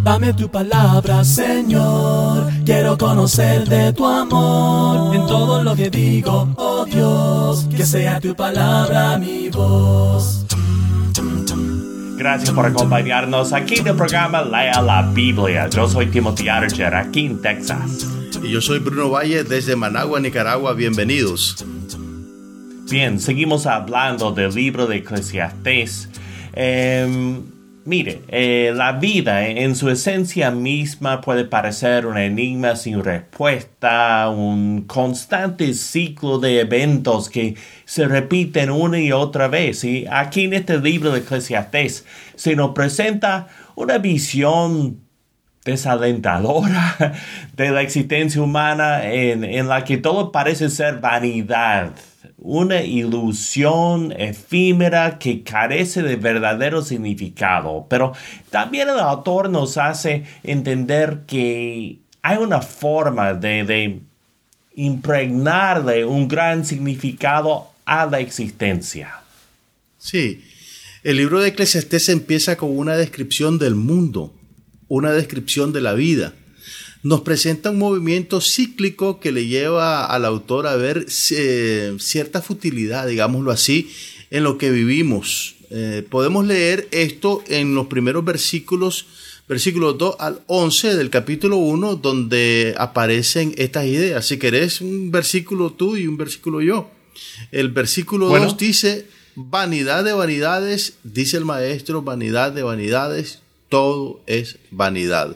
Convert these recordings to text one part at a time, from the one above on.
Dame tu palabra, Señor. Quiero conocer de tu amor en todo lo que digo, oh Dios. Que sea tu palabra mi voz. Gracias por acompañarnos aquí en el programa Lea la Biblia. Yo soy Timothy Archer, aquí en Texas. Y yo soy Bruno Valle desde Managua, Nicaragua. Bienvenidos. Bien, seguimos hablando del libro de Eclesiastés. La vida en su esencia misma puede parecer un enigma sin respuesta, un constante ciclo de eventos que se repiten una y otra vez. Y aquí en este libro de Eclesiastés se nos presenta una visión desalentadora de la existencia humana en la que todo parece ser vanidad. Una ilusión efímera que carece de verdadero significado. Pero también el autor nos hace entender que hay una forma de impregnarle un gran significado a la existencia. Sí, el libro de Eclesiastés empieza con una descripción del mundo, una descripción de la vida. Nos presenta un movimiento cíclico que le lleva al autor a ver cierta futilidad, digámoslo así, en lo que vivimos. Podemos leer esto en los primeros versículos 2 al 11 del capítulo 1, donde aparecen estas ideas. Si querés, un versículo tú y un versículo yo. El versículo 2 dice: vanidad de vanidades, dice el maestro, vanidad de vanidades, todo es vanidad.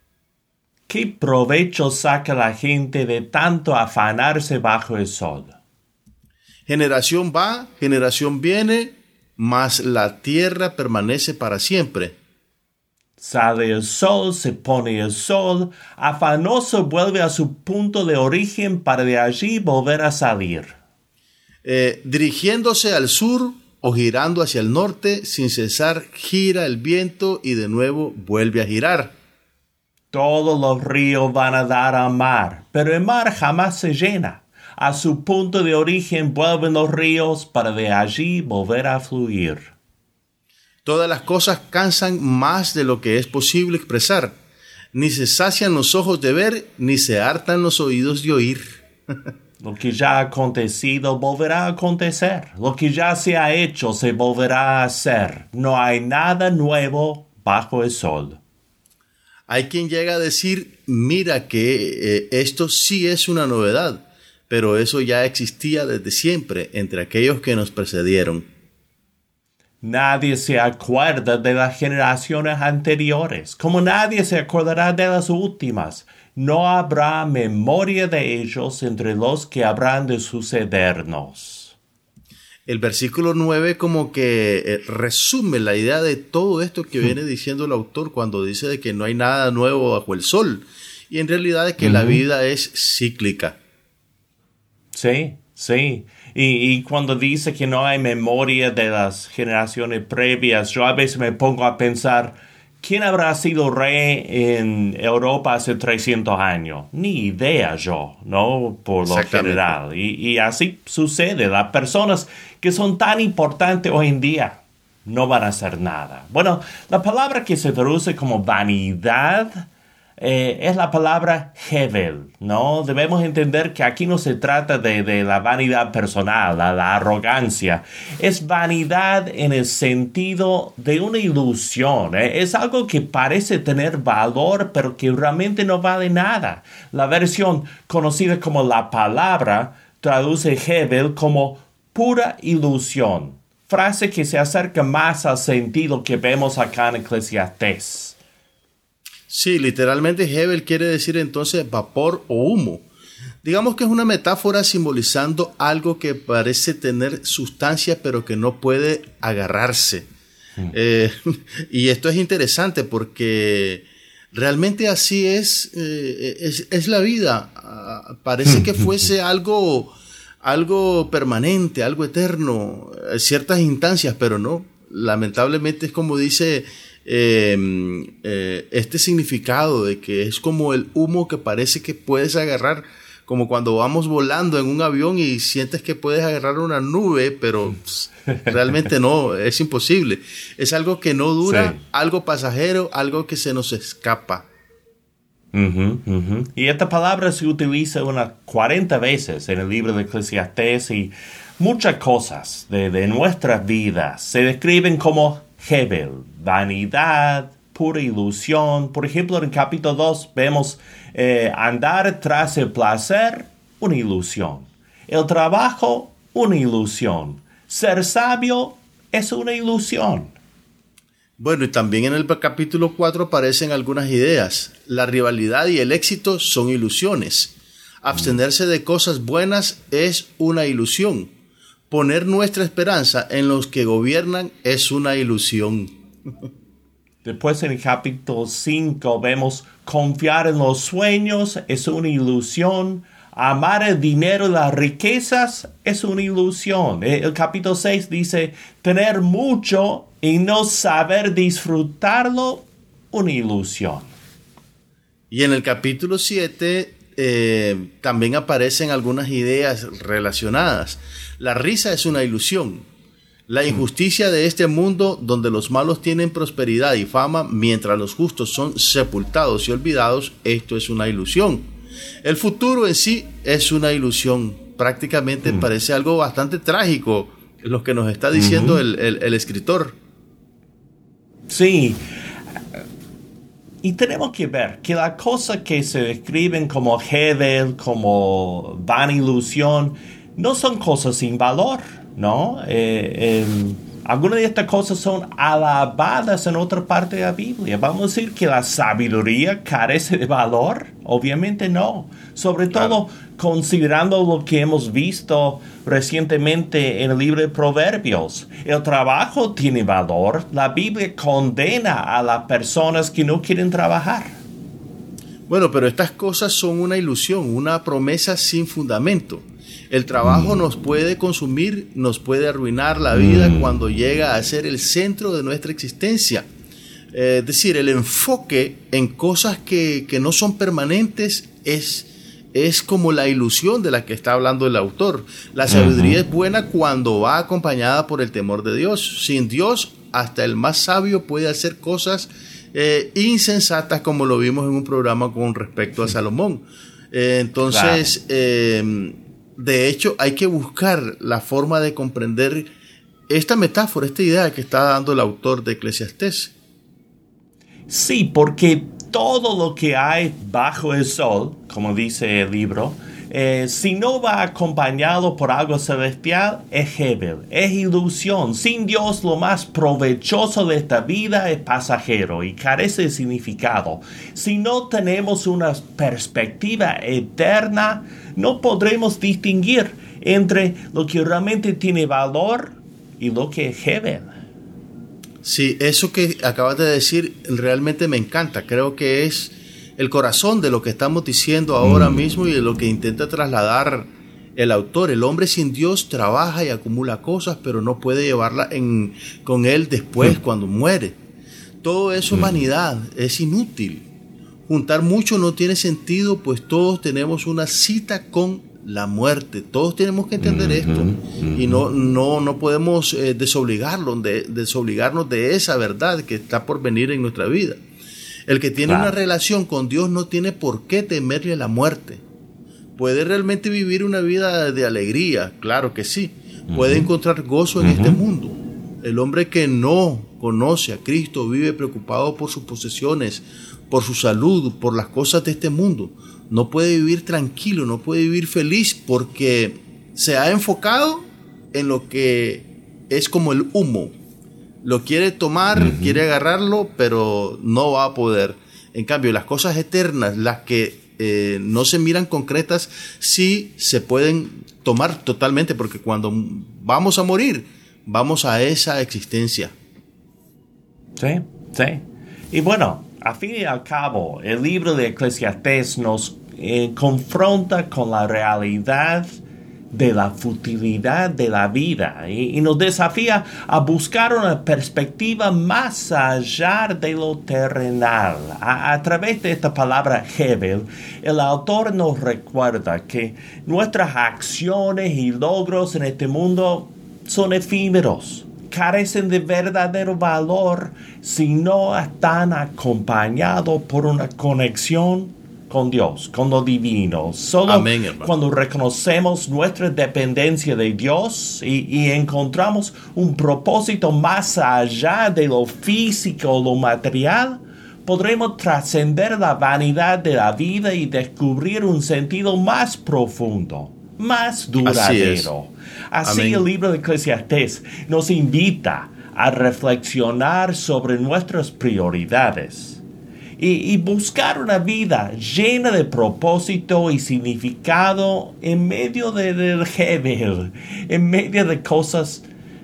¿Qué provecho saca la gente de tanto afanarse bajo el sol? Generación va, generación viene, mas la tierra permanece para siempre. Sale el sol, se pone el sol, afanoso vuelve a su punto de origen para de allí volver a salir. Dirigiéndose al sur o girando hacia el norte, sin cesar gira el viento y de nuevo vuelve a girar. Todos los ríos van a dar al mar, pero el mar jamás se llena. A su punto de origen vuelven los ríos para de allí volver a fluir. Todas las cosas cansan más de lo que es posible expresar. Ni se sacian los ojos de ver, ni se hartan los oídos de oír. Lo que ya ha acontecido volverá a acontecer. Lo que ya se ha hecho se volverá a hacer. No hay nada nuevo bajo el sol. Hay quien llega a decir: mira que esto sí es una novedad, pero eso ya existía desde siempre entre aquellos que nos precedieron. Nadie se acuerda de las generaciones anteriores, como nadie se acordará de las últimas. No habrá memoria de ellos entre los que habrán de sucedernos. El versículo 9 como que resume la idea de todo esto que viene diciendo el autor cuando dice de que no hay nada nuevo bajo el sol. Y en realidad es que la vida es cíclica. Sí. Y cuando dice que no hay memoria de las generaciones previas, yo a veces me pongo a pensar: ¿quién habrá sido rey en Europa hace 300 años? Ni idea yo, ¿no? Por lo general. Y así sucede. Las personas que son tan importantes hoy en día no van a hacer nada. Bueno, la palabra que se traduce como vanidad es la palabra hevel, ¿no? Debemos entender que aquí no se trata de la vanidad personal, la arrogancia. Es vanidad en el sentido de una ilusión. Es algo que parece tener valor, pero que realmente no vale nada. La versión conocida como la palabra traduce hevel como pura ilusión. Frase que se acerca más al sentido que vemos acá en Eclesiastés. Sí, literalmente hevel quiere decir entonces vapor o humo. Digamos que es una metáfora simbolizando algo que parece tener sustancia pero que no puede agarrarse. Y esto es interesante porque realmente así es la vida. Parece que fuese algo permanente, algo eterno, ciertas instancias, pero no. Lamentablemente es como dice este significado de que es como el humo que parece que puedes agarrar como cuando vamos volando en un avión y sientes que puedes agarrar una nube, pero realmente no, es imposible. Es algo que no dura, sí. Algo pasajero, algo que se nos escapa. Y esta palabra se utiliza unas 40 veces en el libro de Eclesiastés, y muchas cosas de nuestras vidas se describen como Hebel, vanidad, pura ilusión. Por ejemplo, en el capítulo 2 vemos andar tras el placer, una ilusión. El trabajo, una ilusión. Ser sabio es una ilusión. Bueno, y también en el capítulo 4 aparecen algunas ideas. La rivalidad y el éxito son ilusiones. Abstenerse de cosas buenas es una ilusión. Poner nuestra esperanza en los que gobiernan es una ilusión. Después en el capítulo 5 vemos confiar en los sueños es una ilusión. Amar el dinero y las riquezas es una ilusión. El capítulo 6 dice tener mucho y no saber disfrutarlo, una ilusión. Y en el capítulo 7 también aparecen algunas ideas relacionadas. La risa es una ilusión. La injusticia de este mundo donde los malos tienen prosperidad y fama mientras los justos son sepultados y olvidados, esto es una ilusión. El futuro en sí es una ilusión. Prácticamente parece algo bastante trágico lo que nos está diciendo el escritor. Sí. Y tenemos que ver que las cosas que se describen como Hebel, como vana ilusión, no son cosas sin valor, ¿no? Algunas de estas cosas son alabadas en otra parte de la Biblia. ¿Vamos a decir que la sabiduría carece de valor? Obviamente no. Sobre todo considerando lo que hemos visto recientemente en el libro de Proverbios. El trabajo tiene valor. La Biblia condena a las personas que no quieren trabajar. Bueno, pero estas cosas son una ilusión, una promesa sin fundamento. El trabajo nos puede consumir, nos puede arruinar la vida cuando llega a ser el centro de nuestra existencia. Es decir, el enfoque en cosas que no son permanentes es como la ilusión de la que está hablando el autor. La sabiduría es buena cuando va acompañada por el temor de Dios. Sin Dios, hasta el más sabio puede hacer cosas insensatas, como lo vimos en un programa con respecto a Salomón. Entonces, de hecho, hay que buscar la forma de comprender esta metáfora, esta idea que está dando el autor de Eclesiastés. Sí, porque todo lo que hay bajo el sol, como dice el libro, si no va acompañado por algo celestial, es Hebel, es ilusión. Sin Dios, lo más provechoso de esta vida es pasajero y carece de significado. Si no tenemos una perspectiva eterna, no podremos distinguir entre lo que realmente tiene valor y lo que es Hebel. Sí, eso que acabas de decir realmente me encanta. Creo que es el corazón de lo que estamos diciendo ahora mismo y de lo que intenta trasladar el autor. El hombre sin Dios trabaja y acumula cosas, pero no puede llevarla con él después cuando muere. Todo eso es vanidad, es inútil. Juntar mucho no tiene sentido, pues todos tenemos una cita con la muerte. Todos tenemos que entender esto y no podemos desobligarnos de esa verdad que está por venir en nuestra vida. El que tiene una relación con Dios no tiene por qué temerle la muerte. Puede realmente vivir una vida de alegría, claro que sí. Puede encontrar gozo en este mundo. El hombre que no conoce a Cristo vive preocupado por sus posesiones, por su salud, por las cosas de este mundo. No puede vivir tranquilo, no puede vivir feliz porque se ha enfocado en lo que es como el humo. Lo quiere tomar, quiere agarrarlo, pero no va a poder. En cambio, las cosas eternas, las que no se miran concretas, sí se pueden tomar totalmente, porque cuando vamos a morir, vamos a esa existencia. Sí, sí. Y bueno, a fin y al cabo, el libro de Eclesiastés nos confronta con la realidad de la futilidad de la vida y nos desafía a buscar una perspectiva más allá de lo terrenal. A través de esta palabra Hevel, el autor nos recuerda que nuestras acciones y logros en este mundo son efímeros, carecen de verdadero valor si no están acompañados por una conexión con Dios, con lo divino. Solo Amén, hermano. Cuando reconocemos nuestra dependencia de Dios y encontramos un propósito más allá de lo físico o lo material, podremos trascender la vanidad de la vida y descubrir un sentido más profundo, más duradero. Así Amén. el libro de Eclesiastés nos invita a reflexionar sobre nuestras prioridades y buscar una vida llena de propósito y significado en medio del Hevel, en medio de cosas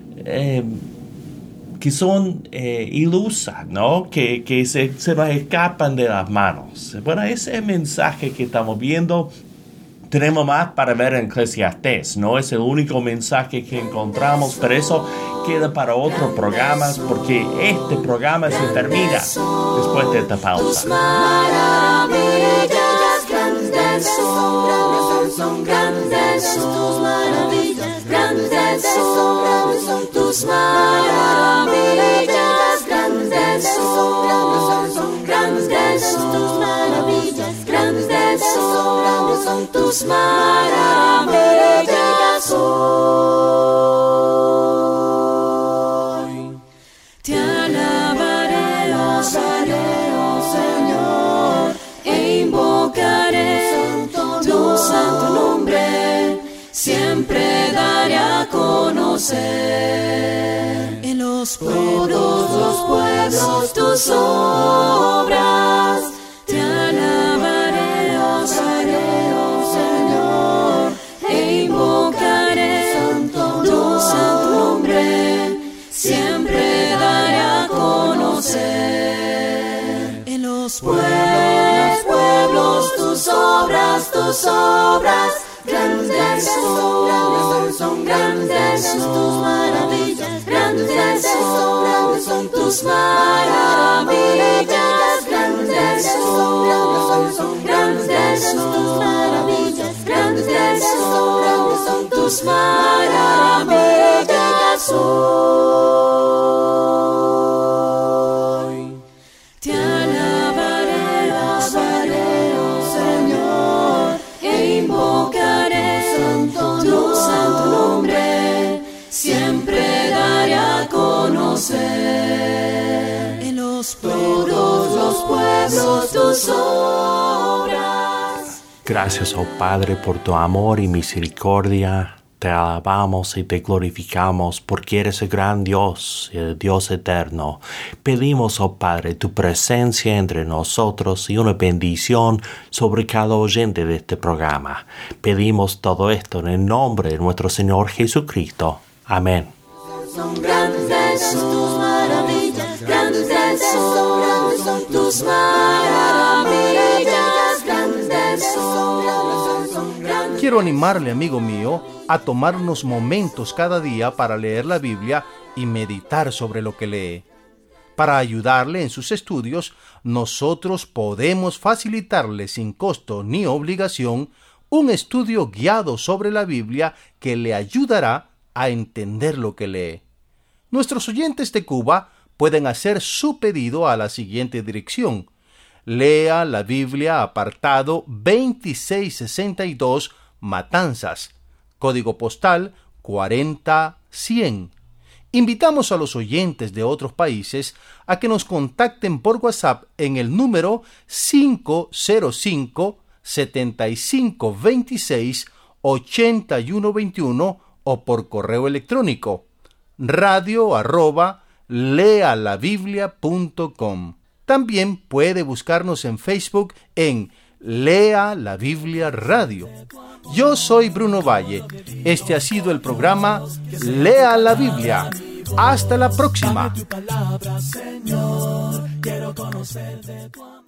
que son ilusas, ¿no? Que se nos escapan de las manos. Bueno, ese es el mensaje que estamos viendo. Tenemos más para ver en Eclesiastés. No es el único mensaje que encontramos, pero eso queda para otros programas porque este programa se termina después de esta pausa. Tus maravillas grandes son grandes tus maravillas, grandes son tus maravillas, grandes son grandes tus maravillas, grandes son tus maravillas hoy. Te alabaré, oh Señor, e invocaré tu santo nombre, siempre daré a conocer en todos los pueblos tus obras. Te alabaré, oh Señor, e invocaré tu santo nombre, siempre daré a conocer en los pueblos tus obras, grandes son grandes tus maravillas, grandes son tus maravillas, grandes son grandes tus maravillas, grandes son tus maravillas hoy. Te alabaré, oh Señor, e invocaré tu santo nombre, siempre daré a conocer en todos los pueblos tus obras. Gracias, oh Padre, por tu amor y misericordia. Te alabamos y te glorificamos porque eres el gran Dios, el Dios eterno. Pedimos, oh Padre, tu presencia entre nosotros y una bendición sobre cada oyente de este programa. Pedimos todo esto en el nombre de nuestro Señor Jesucristo. Amén. Son grandes tus maravillas, grandes son tus maravillas, grandes son grandes. Quiero animarle, amigo mío, a tomar unos momentos cada día para leer la Biblia y meditar sobre lo que lee. Para ayudarle en sus estudios, nosotros podemos facilitarle sin costo ni obligación un estudio guiado sobre la Biblia que le ayudará a entender lo que lee. Nuestros oyentes de Cuba pueden hacer su pedido a la siguiente dirección: Lea la Biblia, apartado 2662, Matanzas, código postal 40100. Invitamos a los oyentes de otros países a que nos contacten por WhatsApp en el número 505-7526-8121 o por correo electrónico radio@lealabiblia.com. También puede buscarnos en Facebook en Lea la Biblia Radio. Yo soy Bruno Valle. Este ha sido el programa Lea la Biblia. Hasta la próxima. Tu palabra, Señor, quiero conocer de tu amor.